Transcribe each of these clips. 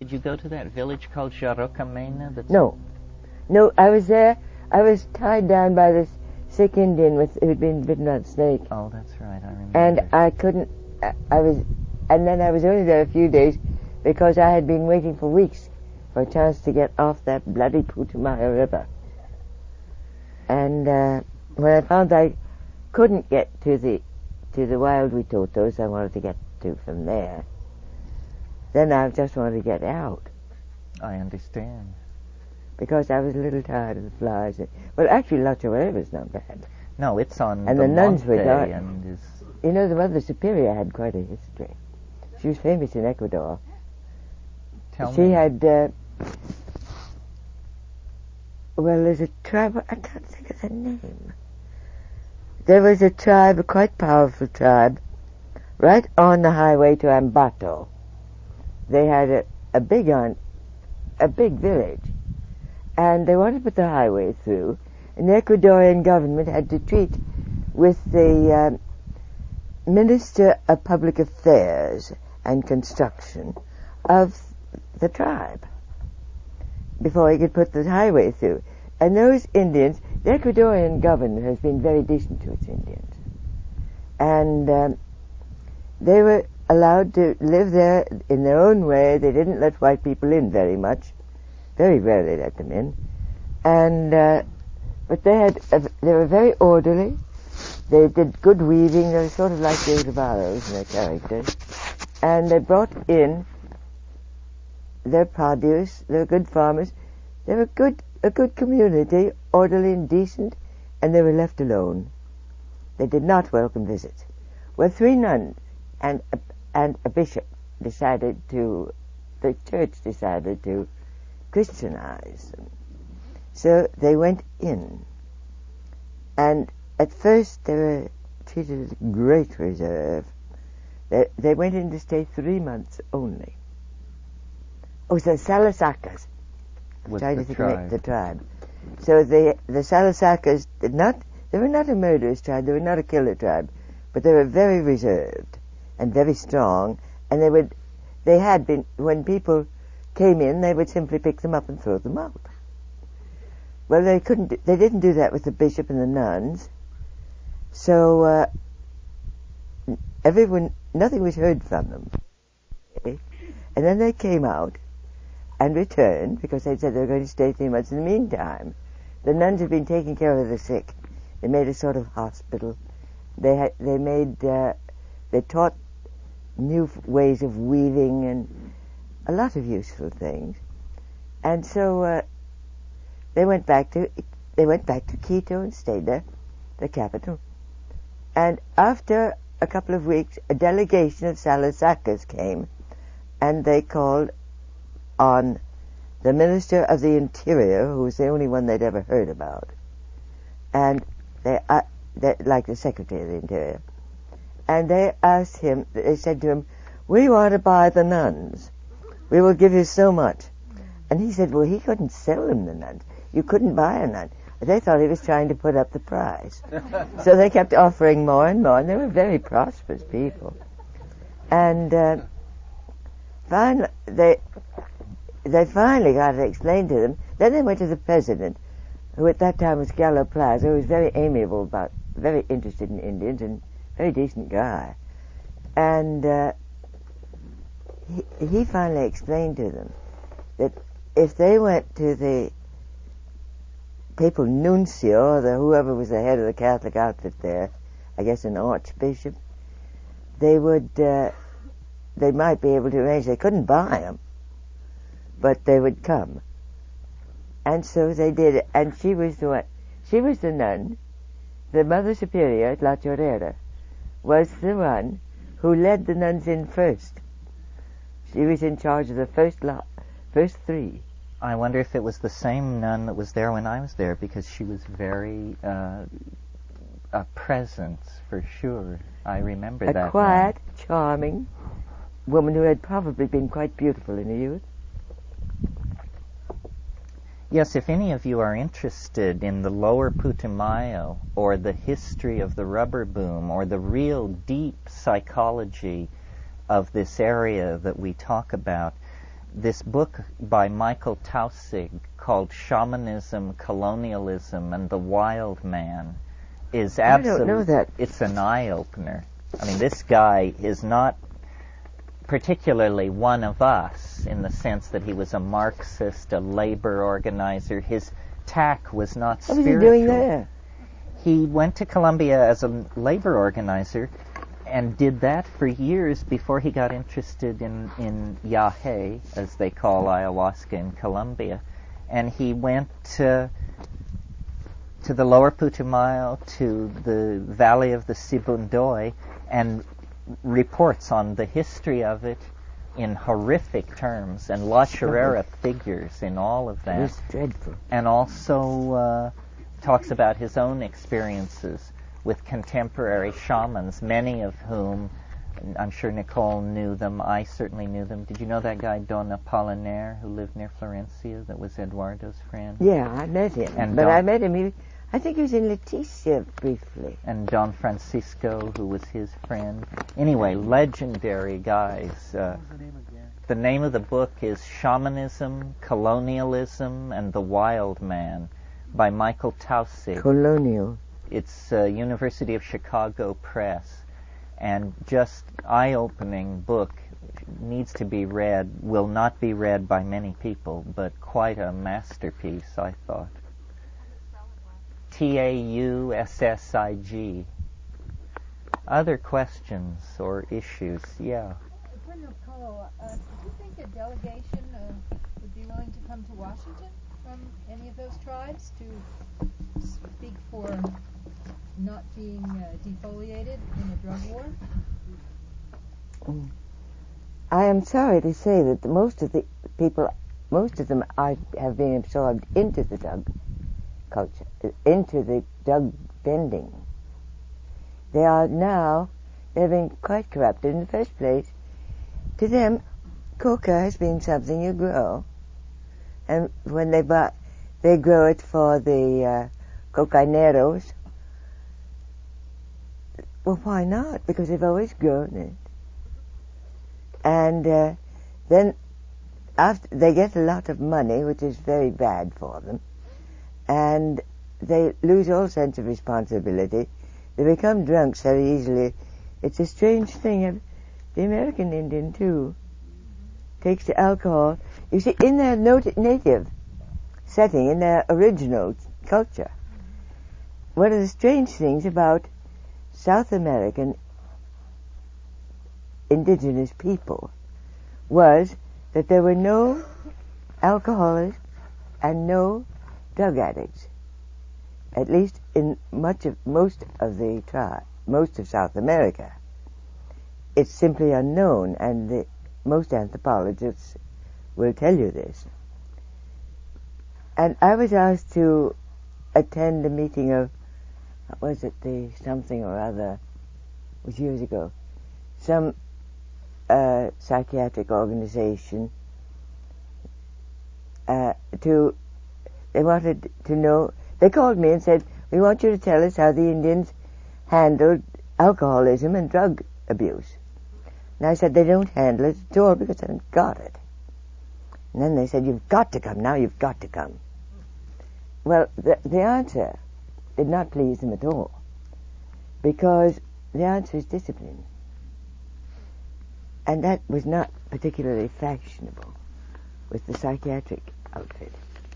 Did you go to that village called Jarocamena? No. No, I was there. I was tied down by this sick Indian who'd been bitten by a snake. Oh, that's right, I remember. And I couldn't, and then I was only there a few days because I had been waiting for weeks for a chance to get off that bloody Putumayo River. And when I found I couldn't get to the wild Witotos I wanted to get to from there, then I just wanted to get out. I understand. Because I was a little tired of the flies. Well, actually, La Chorrera is not bad. No, it's on and the nuns were dark. And is... You know, the Mother Superior had quite a history. She was famous in Ecuador. Tell she me. had, well, there's a tribe, I can't think of the name. There was a tribe, a quite powerful tribe, right on the highway to Ambato. They had a big village, and they wanted to put the highway through, and the Ecuadorian government had to treat with the Minister of Public Affairs and Construction of the tribe before he could put the highway through. And those Indians, the Ecuadorian government has been very decent to its Indians, and they were allowed to live there in their own way. They didn't let white people in very much. Very rarely let them in. And but they were very orderly. They did good weaving. They were sort of like the Otavalos in their characters. And they brought in their produce. They were good farmers. They were a good community, orderly and decent, and they were left alone. They did not welcome visits. Well, 3 nuns and a bishop the church decided to Christianize them. So they went in, and at first they were treated with great reserve. They went in to stay 3 months only. Oh, so Salasacas. The tribe. So the Salasacas they were not a murderous tribe, they were not a killer tribe, but they were very reserved and very strong, and they had been, when people came in, they would simply pick them up and throw them out. Well, they didn't do that with the bishop and the nuns, so nothing was heard from them. Okay? And then they came out and returned, because they said they were going to stay 3 months. In the meantime, the nuns had been taking care of the sick. They made a sort of hospital. They taught new ways of weaving and a lot of useful things. And so they went back to Quito and stayed there, the capital. And after a couple of weeks, a delegation of Salasacas came, and they called on the Minister of the Interior, who was the only one they'd ever heard about, and they like the Secretary of the Interior, and they said to him, "We want to buy the nuns. We will give you so much." And he said, well, he couldn't sell them the nuns. You couldn't buy a nun. They thought he was trying to put up the price. So they kept offering more and more, and they were very prosperous people. And finally, they finally got it explained to them. Then they went to the president, who at that time was Gallo Plaza, who was very amiable, very interested in Indians, and very decent guy. And he finally explained to them that if they went to the papal nuncio, or whoever was the head of the Catholic outfit there, I guess an archbishop, they might be able to arrange. They couldn't buy them, but they would come. And so they did it. And she was the nun. The Mother Superior at La Chorrera was the one who led the nuns in first. She was in charge of the first 3. I wonder if it was the same nun that was there when I was there, because she was very a presence for sure. I remember that. A quiet, charming woman who had probably been quite beautiful in her youth. Yes, if any of you are interested in the lower Putumayo, or the history of the rubber boom, or the real deep psychology of this area that we talk about, this book by Michael Taussig called Shamanism, Colonialism, and the Wild Man is absolutely... I don't know that. It's an eye-opener. I mean, this guy is not particularly one of us in the sense that he was a Marxist, a labor organizer. His tack was not spiritual. What was he doing there? He went to Columbia as a labor organizer and did that for years before he got interested in Yahe, as they call ayahuasca in Colombia. And he went to the lower Putumayo, to the valley of the Sibundoy, and reports on the history of it in horrific terms, and La Chorrera figures in all of that. It's dreadful. And also talks about his own experiences with contemporary shamans, many of whom, I'm sure Nicole knew them, I certainly knew them. Did you know that guy Don Apollinaire, who lived near Florencia, that was Eduardo's friend? Yeah, I met him. I met him, I think he was in Leticia briefly. And Don Francisco, who was his friend. Anyway, legendary guys. What was the name again? The name of the book is Shamanism, Colonialism, and the Wild Man by Michael Taussig. Colonial. It's University of Chicago Press. And just eye-opening book, needs to be read, will not be read by many people, but quite a masterpiece, I thought. Taussig. Other questions or issues? Yeah. For Nicole, do you think a delegation would be willing to come to Washington from any of those tribes to speak for not being defoliated in a drug war? I am sorry to say that most of the people, most of them have been absorbed into the drug culture, into the drug bending. They've been quite corrupted. In the first place, to them, coca has been something you grow. And when they grow it for the cocaineros. Well, why not? Because they've always grown it. And then after they get a lot of money, which is very bad for them, and they lose all sense of responsibility. They become drunks very easily. It's a strange thing. The American Indian, too, takes to alcohol. You see, in their native setting, in their original culture, one of the strange things about South American indigenous people was that there were no alcoholics and no drug addicts, at least in most of South America. It's simply unknown, and most anthropologists will tell you this. And I was asked to attend a meeting of, what was it, the something or other, it was years ago, some psychiatric organization, they wanted to know, they called me and said, we want you to tell us how the Indians handled alcoholism and drug abuse. And I said, they don't handle it at all because they haven't got it. And then they said, you've got to come now, you've got to come. Well, the answer did not please them at all, because the answer is discipline. And that was not particularly fashionable with the psychiatric outfit.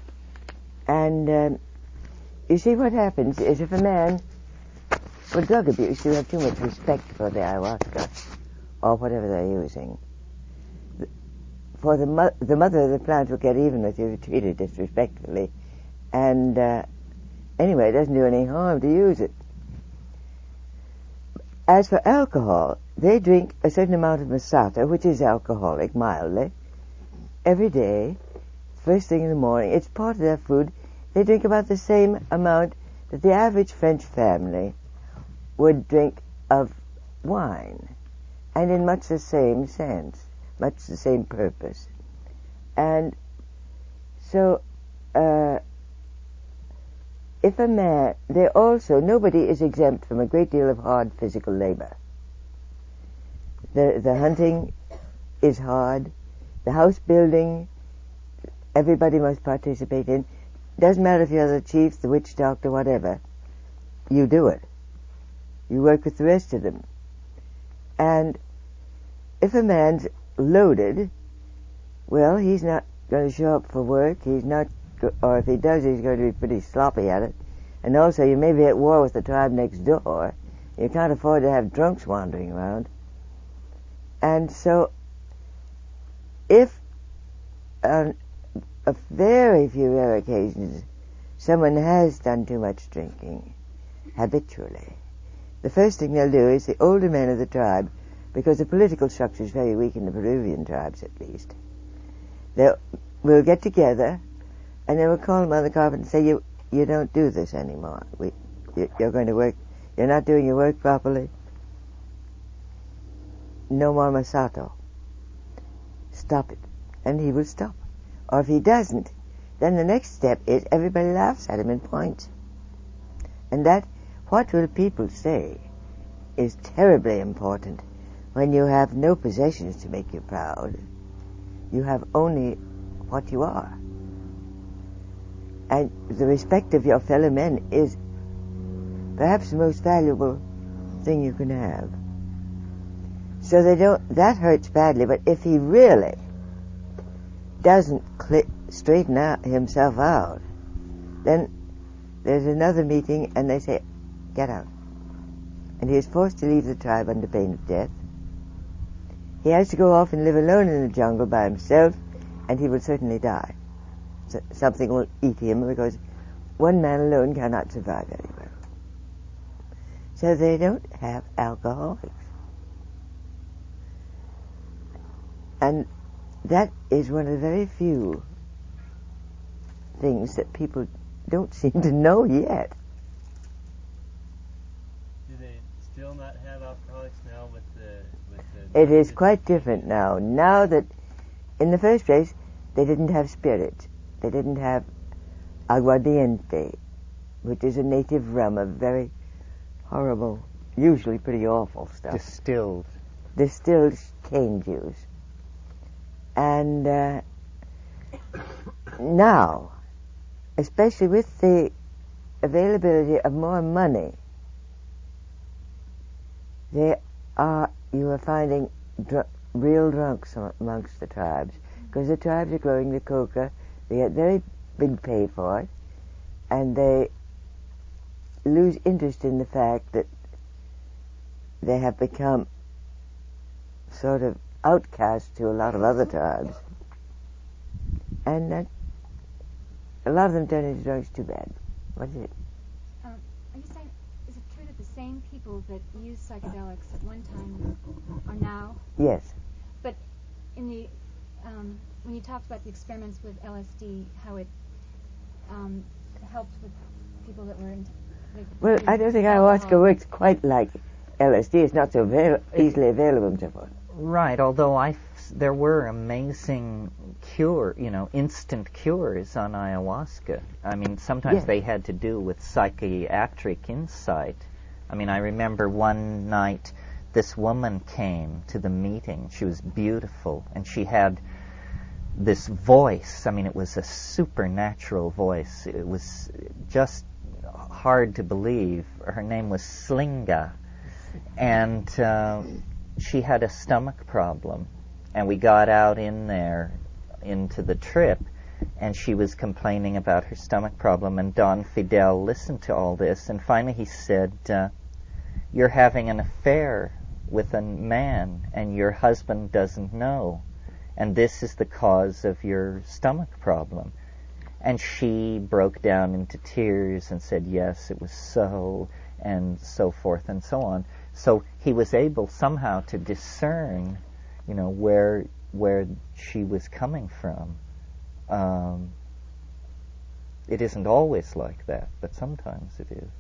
And you see, what happens is if a man, for drug abuse, you have too much respect for the ayahuasca or whatever they're using. For the mother of the plant will get even with you if you treat it disrespectfully. And anyway, it doesn't do any harm to use it. As for alcohol, they drink a certain amount of masata, which is alcoholic, mildly, every day, first thing in the morning. It's part of their food. They drink about the same amount that the average French family would drink of wine, and in much the same sense, much the same purpose. And so, if a man, nobody is exempt from a great deal of hard physical labor. The hunting is hard. The house building, everybody must participate in. Doesn't matter if you're the chief, the witch doctor, whatever. You do it. You work with the rest of them. And if a man's loaded, well, he's not going to show up for work. He's not, or if he does, he's going to be pretty sloppy at it. And also, you may be at war with the tribe next door. You can't afford to have drunks wandering around. And so, if on a very few rare occasions someone has done too much drinking, habitually, the first thing they'll do is the older men of the tribe, because the political structure is very weak in the Peruvian tribes at least, we'll get together and they will call him on the carpet and say, you don't do this anymore. You're going to work, you're not doing your work properly. No more masato. Stop it. And he will stop. Or if he doesn't, then the next step is everybody laughs at him and points. And that, what will people say, is terribly important when you have no possessions to make you proud. You have only what you are. And the respect of your fellow men is perhaps the most valuable thing you can have. So that hurts badly, but if he really doesn't straighten himself out, then there's another meeting and they say, get out. And he is forced to leave the tribe under pain of death. He has to go off and live alone in the jungle by himself, and he will certainly die. So something will eat him, because one man alone cannot survive very well. So they don't have alcoholics. And that is one of the very few things that people don't seem to know yet. Do they still not have alcoholics now with the It is quite different now. Now that, in the first place, they didn't have spirits. They didn't have aguardiente, which is a native rum of very horrible, usually pretty awful stuff. Distilled cane juice. And now, especially with the availability of more money, you are finding real drunks amongst the tribes, because the tribes are growing the coca. They get very big pay for it, and they lose interest in the fact that they have become sort of outcast to a lot of other tribes, and that a lot of them turn into drunks. Too bad. What is it? Are you saying, is it true that the same people that used psychedelics at one time are now? Yes. But in the when you talked about the experiments with LSD, how it helped with people that were well, I don't think ayahuasca works quite like LSD. It's not so easily available and so forth. Right, although there were amazing instant cures on ayahuasca. I mean, sometimes they had to do with psychiatric insight. I mean, I remember one night this woman came to the meeting. She was beautiful, and she had this voice. I mean, it was a supernatural voice. It was just hard to believe. Her name was Slinga, and she had a stomach problem, and we got out into the trip, and she was complaining about her stomach problem, and Don Fidel listened to all this, and finally he said, you're having an affair with a man, and your husband doesn't know, and this is the cause of your stomach problem. And she broke down into tears and said, yes, it was so, and so forth and so on. So he was able somehow to discern, where she was coming from. It isn't always like that, but sometimes it is.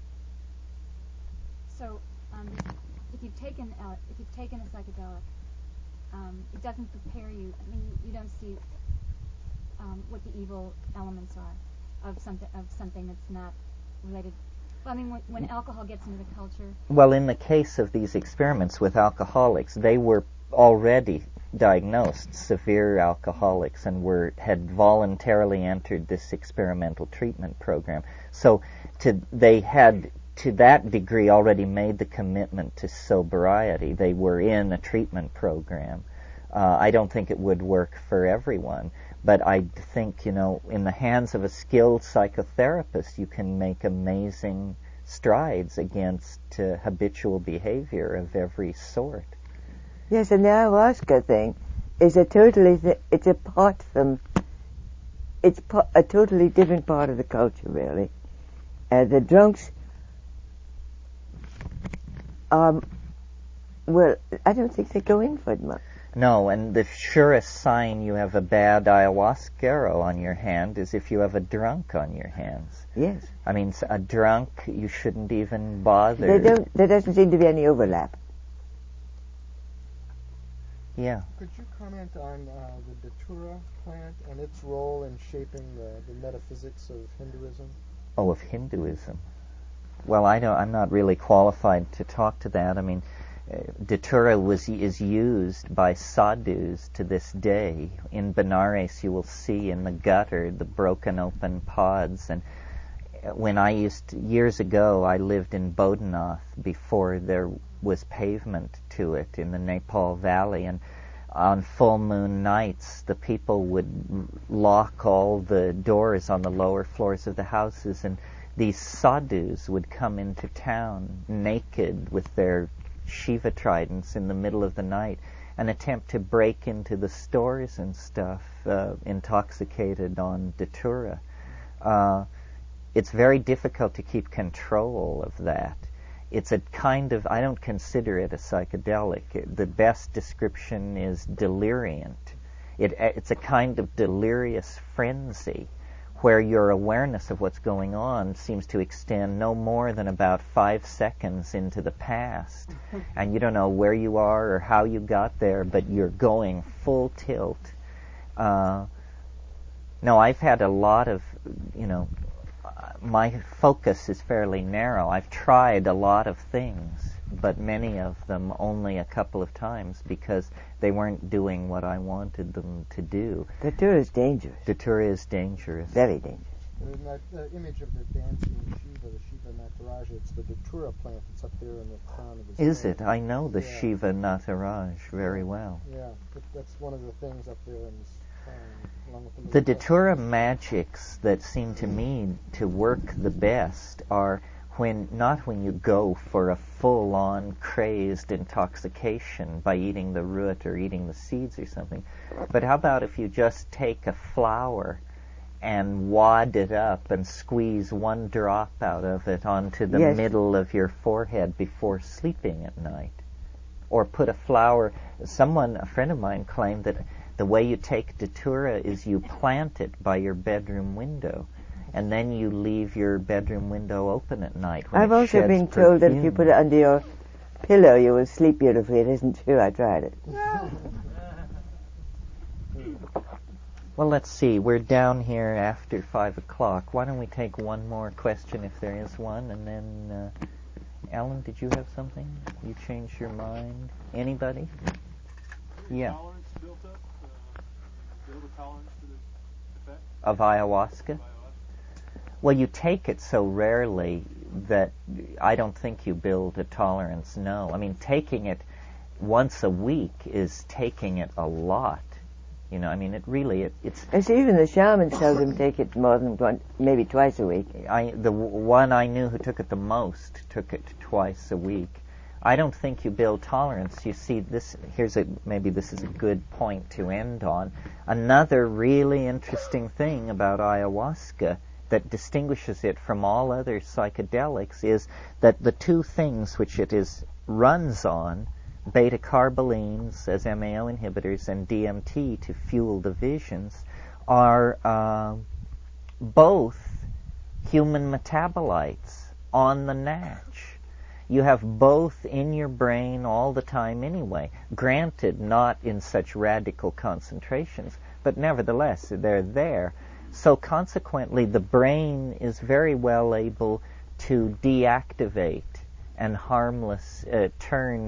So, if you've taken a psychedelic, it doesn't prepare you. I mean, you don't see what the evil elements are of something that's not related. Well, I mean, when alcohol gets into the culture. Well, in the case of these experiments with alcoholics, they were already diagnosed severe alcoholics and had voluntarily entered this experimental treatment program. So they had, to that degree, already made the commitment to sobriety. They were in a treatment program. I don't think it would work for everyone, but I think, in the hands of a skilled psychotherapist, you can make amazing strides against habitual behavior of every sort. Yes, and the ayahuasca thing is a totally different part of the culture, really. The drunks, well, I don't think they go in for it much. No, and the surest sign you have a bad ayahuasquero on your hand is if you have a drunk on your hands. Yes. I mean, a drunk, you shouldn't even bother. There doesn't seem to be any overlap. Yeah. Could you comment on the Datura plant and its role in shaping the metaphysics of Hinduism? Oh, of Hinduism. Well, I'm not really qualified to talk to that. I mean, Datura is used by sadhus to this day. In Benares, you will see in the gutter the broken open pods. And when years ago, I lived in Bodhanath before there was pavement to it in the Nepal Valley. And on full moon nights, the people would lock all the doors on the lower floors of the houses, and these sadhus would come into town naked with their Shiva tridents in the middle of the night and attempt to break into the stores and stuff, intoxicated on Datura. It's very difficult to keep control of that. It's a kind of, I don't consider it a psychedelic. The best description is deliriant. It's a kind of delirious frenzy where your awareness of what's going on seems to extend no more than about 5 seconds into the past. And you don't know where you are or how you got there, but you're going full tilt. No, I've had a lot of, my focus is fairly narrow. I've tried a lot of things, but many of them only a couple of times because they weren't doing what I wanted them to do. Datura is dangerous. Datura is dangerous. Very dangerous. In that image of the dancing Shiva, the Shiva Nataraja, it's the Datura plant that's up there in the crown of his Is head. it? I know the Shiva Nataraj very well. Yeah, that's one of the things up there in his crown. Along with The Datura magics that seem to me to work the best are not when you go for a full-on crazed intoxication by eating the root or eating the seeds or something, but how about if you just take a flower and wad it up and squeeze one drop out of it onto the middle of your forehead before sleeping at night? Or put a flower, a friend of mine claimed that the way you take Datura is you plant it by your bedroom window, and then you leave your bedroom window open at night. When I've also been told that if you put it under your pillow, you will sleep beautifully. It isn't true. I tried it. Well, let's see. We're down here after 5 o'clock. Why don't we take one more question if there is one, and then, Alan, did you have something? You changed your mind? Anybody? Yeah. Tolerance built up? Build a tolerance to the effect? Of ayahuasca? Well, you take it so rarely that I don't think you build a tolerance, no. I mean, taking it once a week is taking it a lot. I mean, it's... I see even the shamans seldom take it more than maybe twice a week. The one I knew who took it the most took it twice a week. I don't think you build tolerance. You see, maybe this is a good point to end on. Another really interesting thing about ayahuasca that distinguishes it from all other psychedelics is that the two things which it runs on, beta-carbolines as MAO inhibitors and DMT to fuel the visions, are both human metabolites on the natch. You have both in your brain all the time anyway, granted not in such radical concentrations, but nevertheless they're there. So consequently, the brain is very well able to deactivate and turn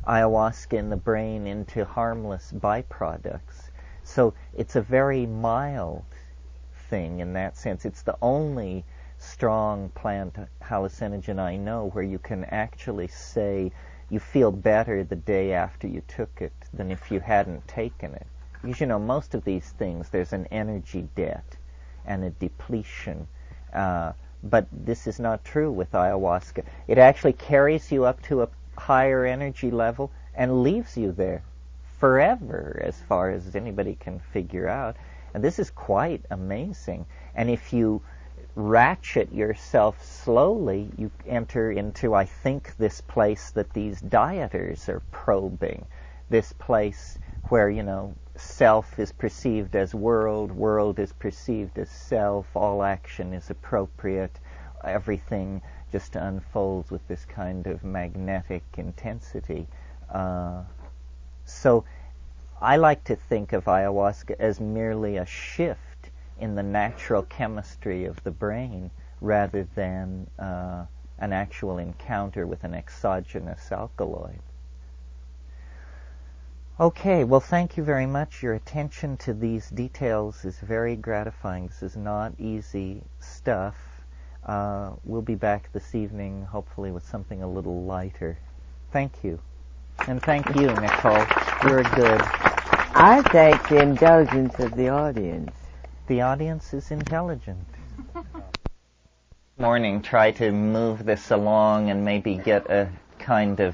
ayahuasca in the brain into harmless byproducts. So it's a very mild thing in that sense. It's the only strong plant hallucinogen I know where you can actually say you feel better the day after you took it than if you hadn't taken it. Because, most of these things, there's an energy debt and a depletion. But this is not true with ayahuasca. It actually carries you up to a higher energy level and leaves you there forever, as far as anybody can figure out. And this is quite amazing. And if you ratchet yourself slowly, you enter into, I think, this place that these dieters are probing. This place where, self is perceived as world, world is perceived as self, all action is appropriate, everything just unfolds with this kind of magnetic intensity. So I like to think of ayahuasca as merely a shift in the natural chemistry of the brain rather than an actual encounter with an exogenous alkaloid. Okay, well, thank you very much. Your attention to these details is very gratifying. This is not easy stuff. We'll be back this evening, hopefully, with something a little lighter. Thank you. And thank you, Nicole. You're good. I thank the indulgence of the audience. The audience is intelligent. Morning, try to move this along and maybe get a kind of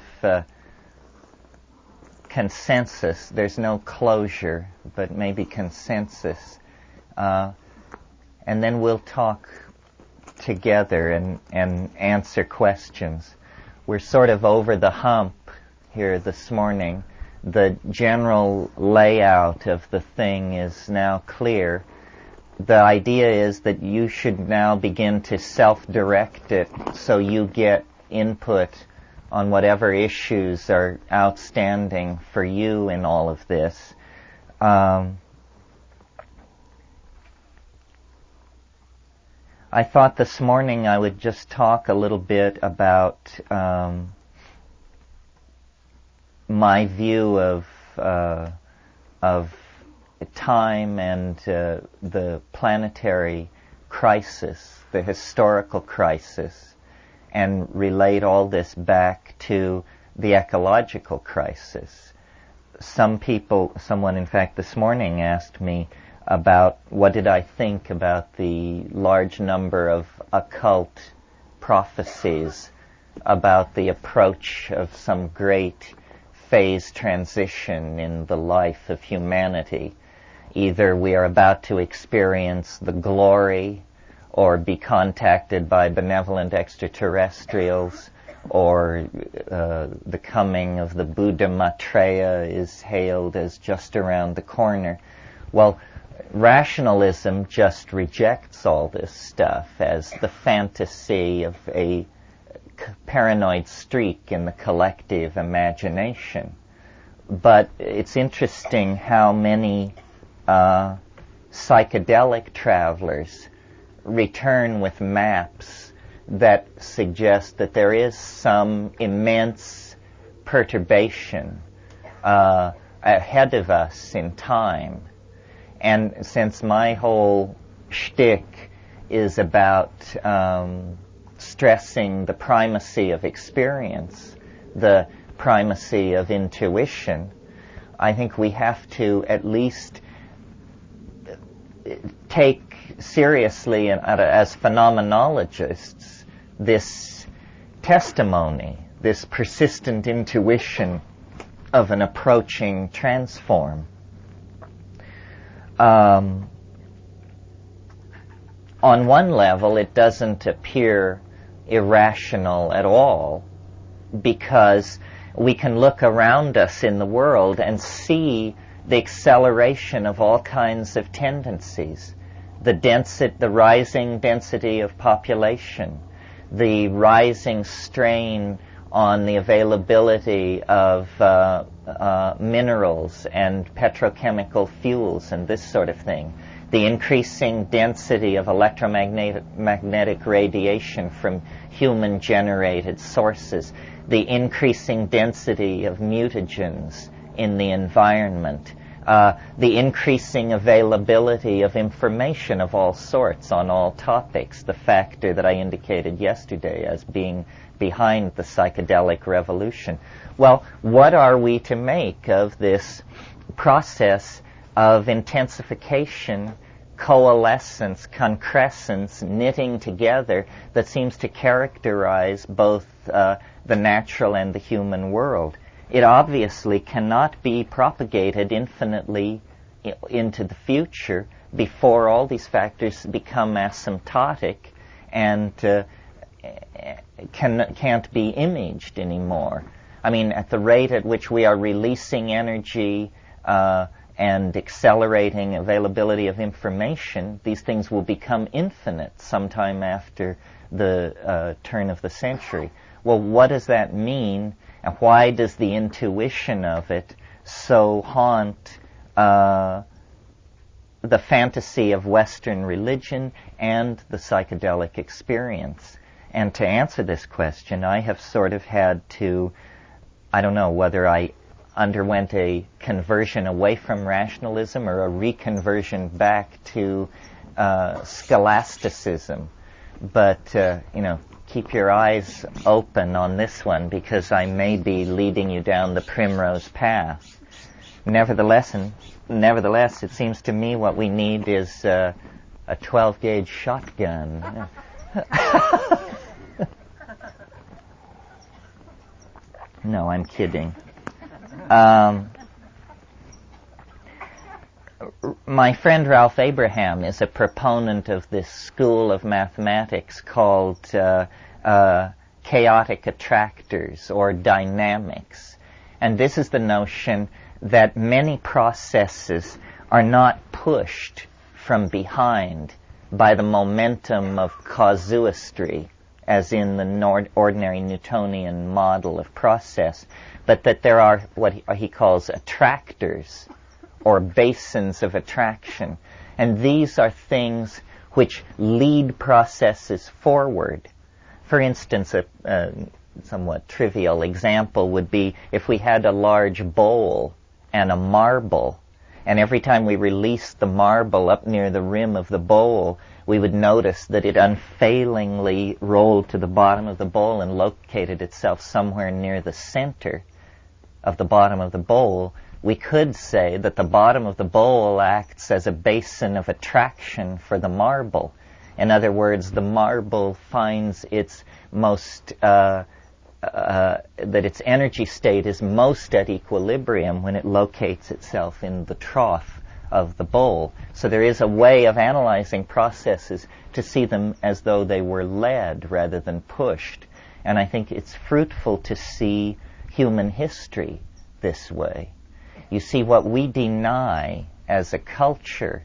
consensus. There's no closure, but maybe consensus. And then we'll talk together and answer questions. We're sort of over the hump here this morning. The general layout of the thing is now clear. The idea is that you should now begin to self-direct it so you get input on whatever issues are outstanding for you in all of this. I thought this morning I would just talk a little bit about my view of time and the planetary crisis, the historical crisis, and relate all this back to the ecological crisis. Someone in fact this morning asked me about what did I think about the large number of occult prophecies about the approach of some great phase transition in the life of humanity. Either we are about to experience the glory or be contacted by benevolent extraterrestrials, or the coming of the Buddha Maitreya is hailed as just around the corner. Well, rationalism just rejects all this stuff as the fantasy of a paranoid streak in the collective imagination. But it's interesting how many psychedelic travelers return with maps that suggest that there is some immense perturbation ahead of us in time. And since my whole shtick is about stressing the primacy of experience, the primacy of intuition, I think we have to at least take seriously as phenomenologists this testimony, this persistent intuition of an approaching transform. On one level, it doesn't appear irrational at all, because we can look around us in the world and see the acceleration of all kinds of tendencies. The rising density of population, the rising strain on the availability of minerals and petrochemical fuels and this sort of thing, the increasing density of electromagnetic radiation from human-generated sources, the increasing density of mutagens in the environment, the increasing availability of information of all sorts on all topics, the factor that I indicated yesterday as being behind the psychedelic revolution. Well, what are we to make of this process of intensification, coalescence, concrescence, knitting together that seems to characterize both the natural and the human world? It obviously cannot be propagated infinitely into the future before all these factors become asymptotic and can't be imaged anymore. I mean, at the rate at which we are releasing energy and accelerating availability of information, these things will become infinite sometime after the turn of the century. Well, what does that mean, and why does the intuition of it so haunt the fantasy of Western religion and the psychedelic experience? And to answer this question, I have sort of had to, I don't know whether I underwent a conversion away from rationalism or a reconversion back to scholasticism. But, keep your eyes open on this one, because I may be leading you down the primrose path. Nevertheless, it seems to me what we need is a 12-gauge shotgun. No, I'm kidding. My friend Ralph Abraham is a proponent of this school of mathematics called chaotic attractors or dynamics. And this is the notion that many processes are not pushed from behind by the momentum of casuistry, as in the ordinary Newtonian model of process, but that there are what he calls attractors, or basins of attraction. And these are things which lead processes forward. For instance, a somewhat trivial example would be if we had a large bowl and a marble, and every time we released the marble up near the rim of the bowl, we would notice that it unfailingly rolled to the bottom of the bowl and located itself somewhere near the center of the bottom of the bowl. We could say that the bottom of the bowl acts as a basin of attraction for the marble. In other words, the marble finds its most, that its energy state is most at equilibrium when it locates itself in the trough of the bowl. So there is a way of analyzing processes to see them as though they were led rather than pushed. And I think it's fruitful to see human history this way. You see, what we deny as a culture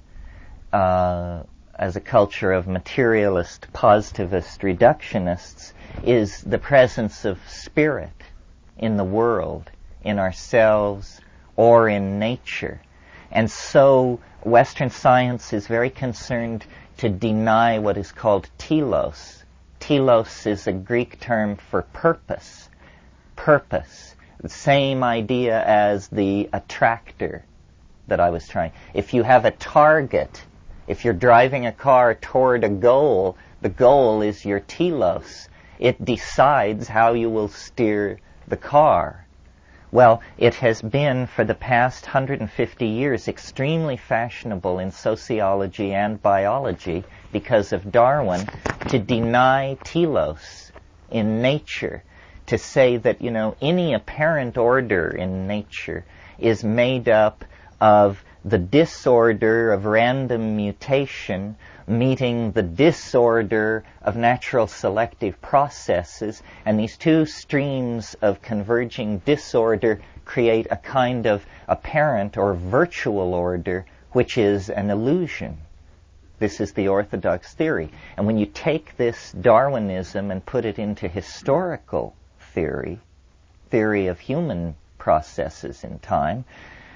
of materialist, positivist reductionists, is the presence of spirit in the world, in ourselves, or in nature. And so Western science is very concerned to deny what is called telos. Telos is a Greek term for purpose. Purpose. The same idea as the attractor that I was trying. If you have a target, if you're driving a car toward a goal, the goal is your telos. It decides how you will steer the car. Well, it has been for the past 150 years extremely fashionable in sociology and biology, because of Darwin, to deny telos in nature. To say that, any apparent order in nature is made up of the disorder of random mutation meeting the disorder of natural selective processes, and these two streams of converging disorder create a kind of apparent or virtual order, which is an illusion. This is the orthodox theory. And when you take this Darwinism and put it into historical theory of human processes in time,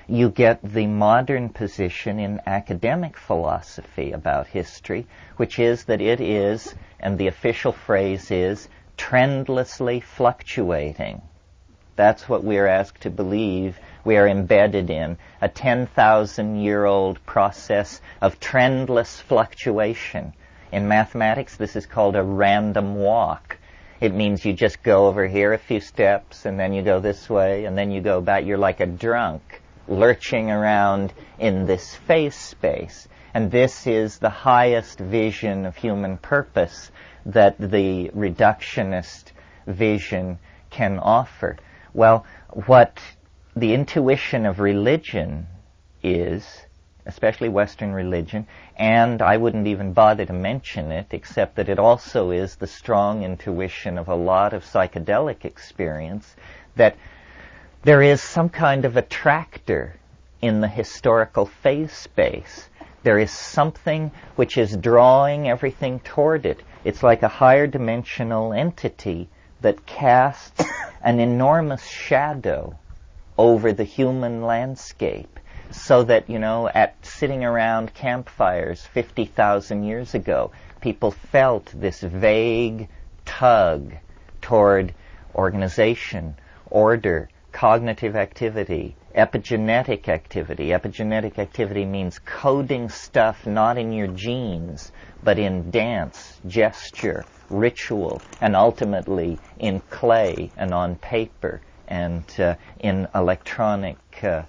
you get the modern position in academic philosophy about history, which is that it is, and the official phrase is, trendlessly fluctuating. That's what we are asked to believe we are embedded in, a 10,000-year-old process of trendless fluctuation. In mathematics, this is called a random walk. It means you just go over here a few steps, and then you go this way, and then you go back. You're like a drunk, lurching around in this phase space. And this is the highest vision of human purpose that the reductionist vision can offer. Well, what the intuition of religion is, especially Western religion, and I wouldn't even bother to mention it, except that it also is the strong intuition of a lot of psychedelic experience, that there is some kind of attractor in the historical phase space. There is something which is drawing everything toward it. It's like a higher dimensional entity that casts an enormous shadow over the human landscape, so that, at sitting around campfires 50,000 years ago, people felt this vague tug toward organization, order, cognitive activity, epigenetic activity. Epigenetic activity means coding stuff not in your genes, but in dance, gesture, ritual, and ultimately in clay and on paper and in electronic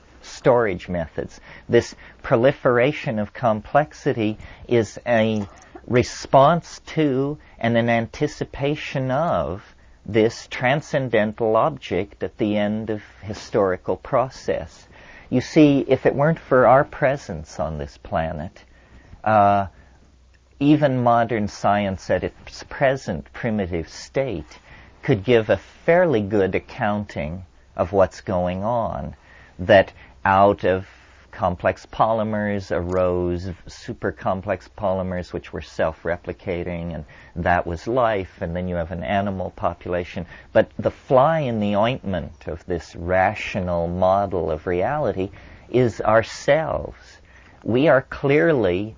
storage methods. This proliferation of complexity is a response to and an anticipation of this transcendental object at the end of historical process. You see, if it weren't for our presence on this planet, even modern science at its present primitive state could give a fairly good accounting of what's going on, that out of complex polymers arose super complex polymers which were self-replicating, and that was life, and then you have an animal population. But the fly in the ointment of this rational model of reality is ourselves. We are clearly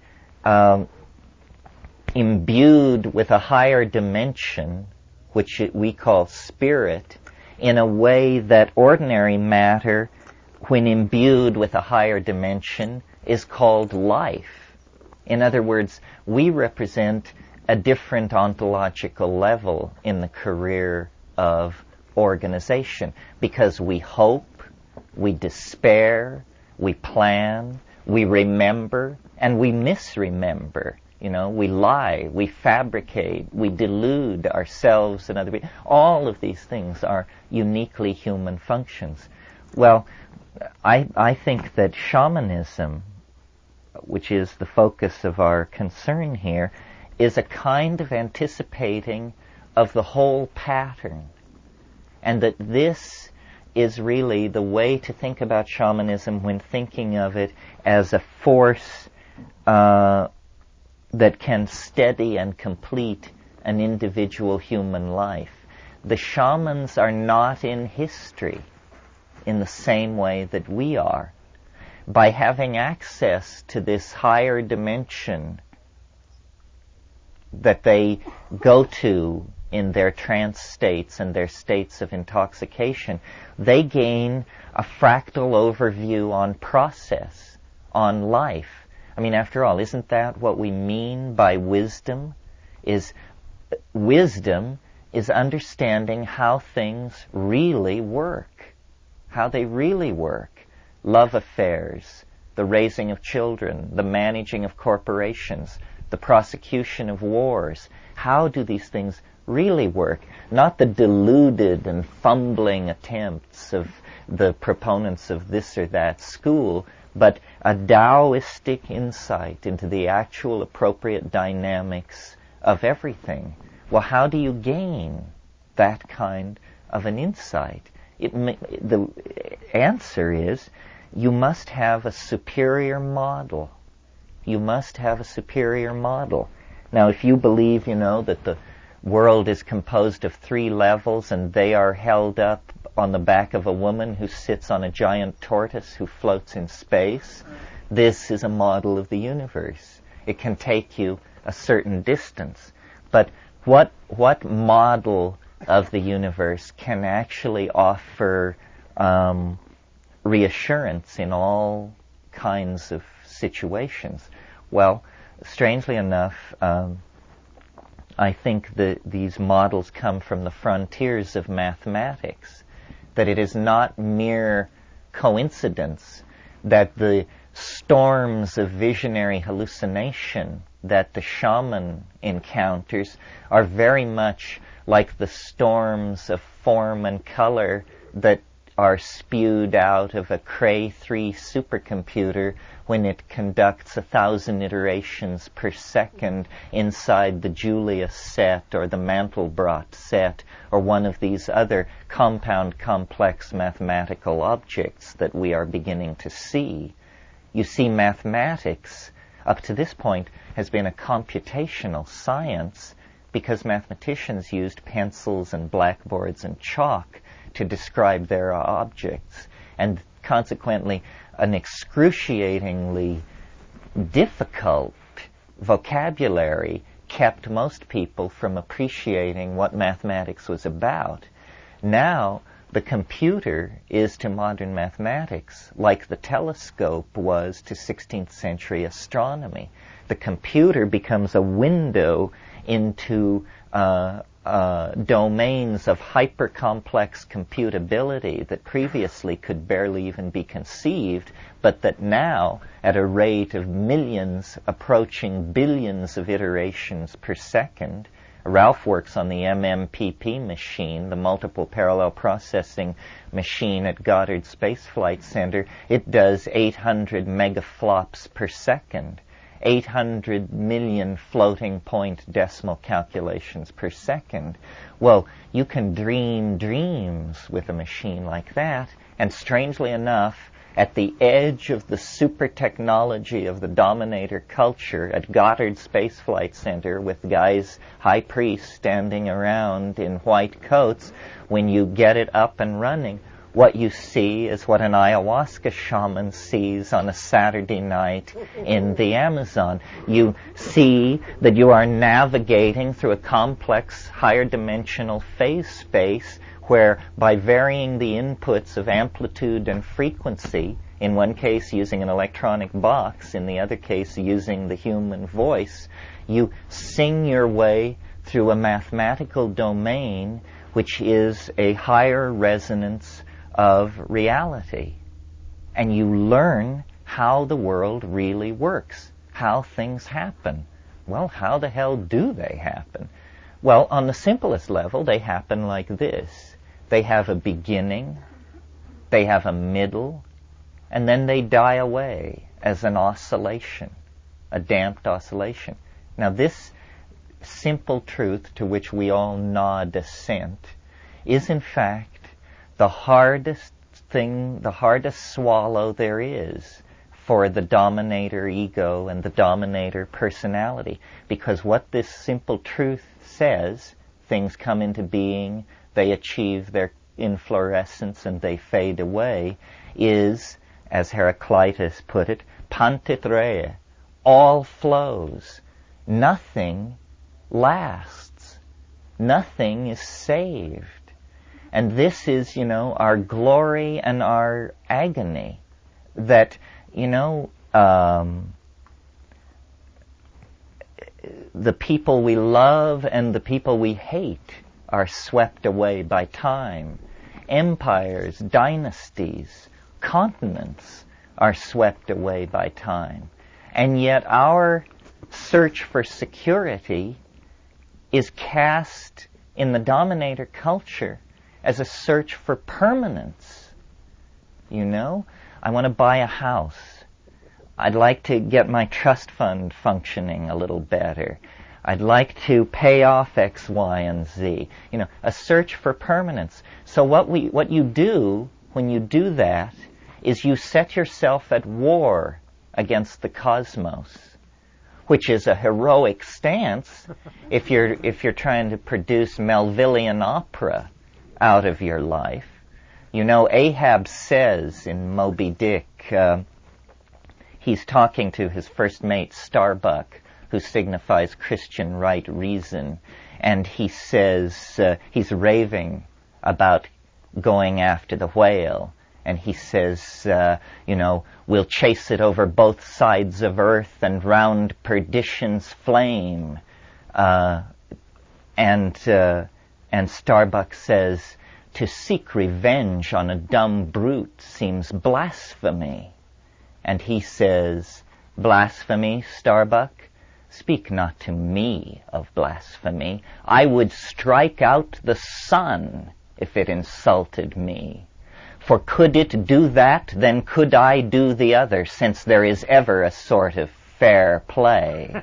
imbued with a higher dimension, which we call spirit, in a way that ordinary matter, when imbued with a higher dimension, is called life. In other words, we represent a different ontological level in the career of organization, because we hope, we despair, we plan, we remember, and we misremember. We lie, we fabricate, we delude ourselves and other people. All of these things are uniquely human functions. Well, I think that shamanism, which is the focus of our concern here, is a kind of anticipating of the whole pattern. And that this is really the way to think about shamanism when thinking of it as a force that can steady and complete an individual human life. The shamans are not in history in the same way that we are. By having access to this higher dimension that they go to in their trance states and their states of intoxication, they gain a fractal overview on process, on life. I mean, after all, isn't that what we mean by wisdom? Wisdom is understanding how things really work, how they really work. Love affairs, the raising of children, the managing of corporations, the prosecution of wars. How do these things really work? Not the deluded and fumbling attempts of the proponents of this or that school, but a Taoistic insight into the actual appropriate dynamics of everything. Well, how do you gain that kind of an insight? The answer is you must have a superior model. You must have a superior model. Now, if you believe, that world is composed of 3 levels, and they are held up on the back of a woman who sits on a giant tortoise who floats in space. This is a model of the universe. It can take you a certain distance. But what model of the universe can actually offer reassurance in all kinds of situations? Well, strangely enough, I think that these models come from the frontiers of mathematics, that it is not mere coincidence that the storms of visionary hallucination that the shaman encounters are very much like the storms of form and color that are spewed out of a Cray 3 supercomputer when it conducts 1,000 iterations per second inside the Julius set or the Mandelbrot set or one of these other compound complex mathematical objects that we are beginning to see. You see, mathematics up to this point has been a computational science because mathematicians used pencils and blackboards and chalk to describe their objects, and consequently an excruciatingly difficult vocabulary kept most people from appreciating what mathematics was about. Now, the computer is to modern mathematics like the telescope was to 16th century astronomy. The computer becomes a window into domains of hyper-complex computability that previously could barely even be conceived, but that now, at a rate of millions approaching billions of iterations per second, Ralph works on the MMPP machine, the multiple parallel processing machine at Goddard Space Flight Center. It does 800 megaflops per second. 800 million floating point decimal calculations per second. Well, you can dream dreams with a machine like that, and strangely enough, at the edge of the super technology of the dominator culture at Goddard Space Flight Center with guys, high priests standing around in white coats, when you get it up and running, what you see is what an ayahuasca shaman sees on a Saturday night in the Amazon. You see that you are navigating through a complex, higher dimensional phase space where, by varying the inputs of amplitude and frequency, in one case using an electronic box, in the other case using the human voice, you sing your way through a mathematical domain which is a higher resonance of reality. And you learn how the world really works, how things happen. Well, how the hell do they happen? Well, on the simplest level, they happen like this. They have a beginning, they have a middle, and then they die away as an oscillation, a damped oscillation. Now, this simple truth to which we all nod assent is, in fact, the hardest thing, the hardest swallow there is for the dominator ego and the dominator personality. Because what this simple truth says, things come into being, they achieve their inflorescence and they fade away, is, as Heraclitus put it, pantithreia, all flows. Nothing lasts. Nothing is saved. And this is, our glory and our agony. That, the people we love and the people we hate are swept away by time. Empires, dynasties, continents are swept away by time. And yet our search for security is cast in the dominator culture as a search for permanence. I want to buy a house. I'd like to get my trust fund functioning a little better. I'd like to pay off X, Y, and Z. A search for permanence. So what you do when you do that is you set yourself at war against the cosmos. which is a heroic stance if you're trying to produce Melvillian opera out of your life. You know, Ahab says in Moby Dick, he's talking to his first mate Starbuck, who signifies Christian right reason, and he says, he's raving about going after the whale, and he says, we'll chase it over both sides of earth and round perdition's flame. And Starbuck says, to seek revenge on a dumb brute seems blasphemy. And he says, blasphemy, Starbuck? Speak not to me of blasphemy. I would strike out the sun if it insulted me. For could it do that, then could I do the other, since there is ever a sort of fair play.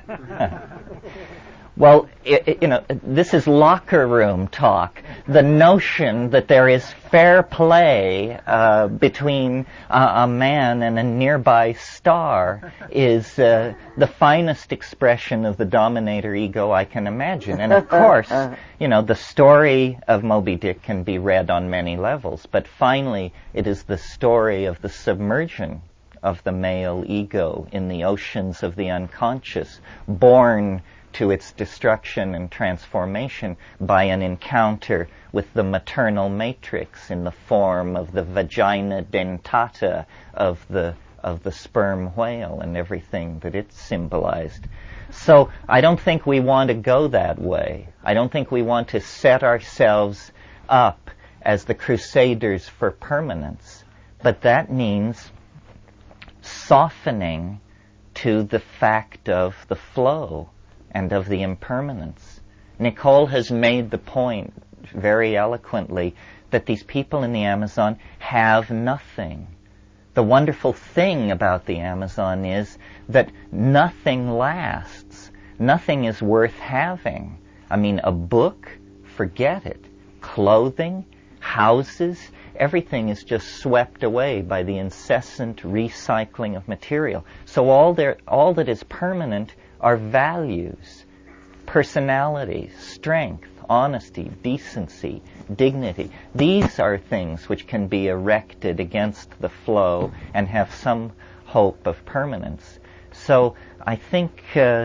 Well, this is locker room talk. The notion that there is fair play between a man and a nearby star is the finest expression of the dominator ego I can imagine. And of course, the story of Moby Dick can be read on many levels, but finally it is the story of the submersion of the male ego in the oceans of the unconscious, born to its destruction and transformation by an encounter with the maternal matrix in the form of the vagina dentata of the sperm whale and everything that it symbolized. So I don't think we want to go that way. I don't think we want to set ourselves up as the crusaders for permanence. But that means softening to the fact of the flow and of the impermanence. Nicole has made the point very eloquently that these people in the Amazon have nothing. The wonderful thing about the Amazon is that nothing lasts. Nothing is worth having. I mean, a book, forget it. Clothing, houses, everything is just swept away by the incessant recycling of material. So all that is permanent are values, personality, strength, honesty, decency, dignity. These are things which can be erected against the flow and have some hope of permanence. So I think,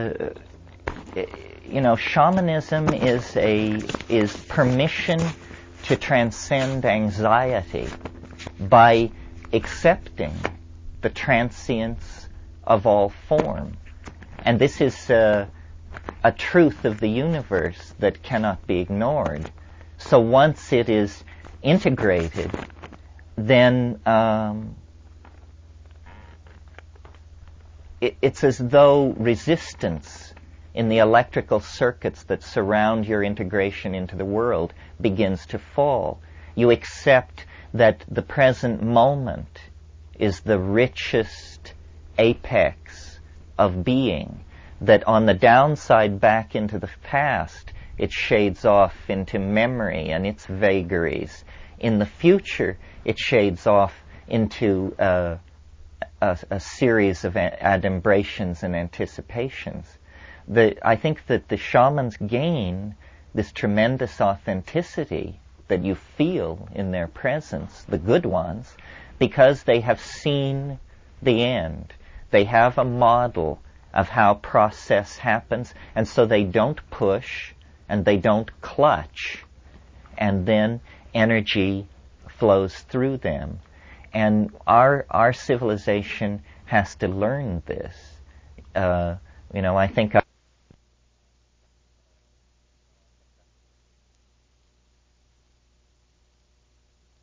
shamanism is permission to transcend anxiety by accepting the transience of all form. And this is a truth of the universe that cannot be ignored. So once it is integrated, then it's as though resistance in the electrical circuits that surround your integration into the world begins to fall. You accept that the present moment is the richest apex of being, that on the downside back into the past, it shades off into memory and its vagaries. In the future, it shades off into a series of adumbrations and anticipations. I think that the shamans gain this tremendous authenticity that you feel in their presence, the good ones, because they have seen the end. They have a model of how process happens, and so they don't push and they don't clutch, and then energy flows through them. And our civilization has to learn this. I think